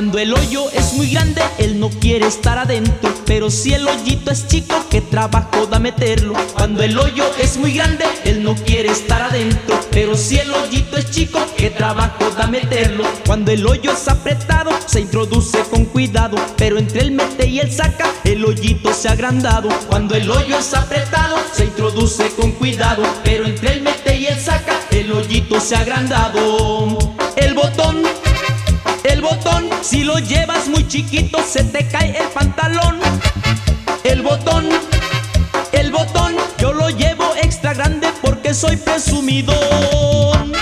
Cuando el hoyo es muy grande, él no quiere estar adentro. Pero si el hoyito es chico, ¿qué trabajo da meterlo? Cuando el hoyo es muy grande, él no quiere estar adentro. Pero si el hoyito es chico, ¿qué trabajo da meterlo? Cuando el hoyo es apretado, se introduce con cuidado. Pero entre el mete y el saca, el hoyito se ha agrandado. Cuando el hoyo es apretado, se introduce con cuidado. Pero entre el mete y el saca, el hoyito se ha agrandado. El botón, si lo llevas muy chiquito, se te cae el pantalón. El botón, yo lo llevo extra grande porque soy presumidón.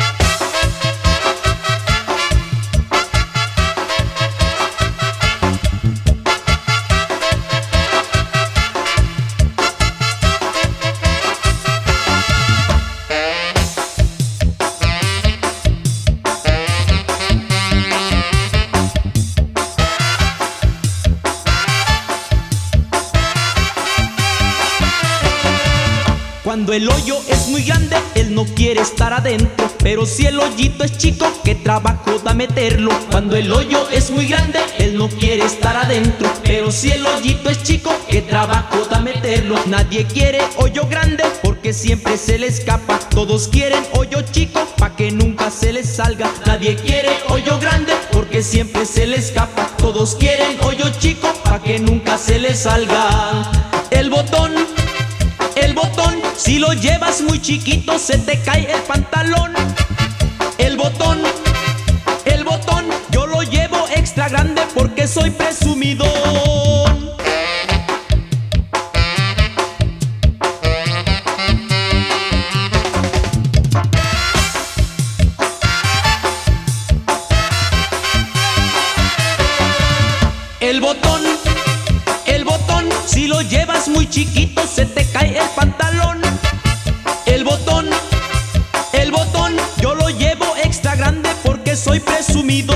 Cuando el hoyo es muy grande, él no quiere estar adentro. Pero si el hoyito es chico, ¿qué trabajo da meterlo? Cuando el hoyo es muy grande, él no quiere estar adentro. Pero si el hoyito es chico, ¿qué trabajo da meterlo? Nadie quiere hoyo grande porque siempre se le escapa. Todos quieren hoyo chico pa' que nunca se les salga. Nadie quiere hoyo grande porque siempre se le escapa. Todos quieren hoyo chico pa' que nunca se les salga. El botón, si lo llevas muy chiquito, se te cae el pantalón. El botón, yo lo llevo extra grande porque soy presumidón. El botón, si lo llevas muy chiquito, se te cae el pantalón. El botón, yo lo llevo extra grande porque soy presumido.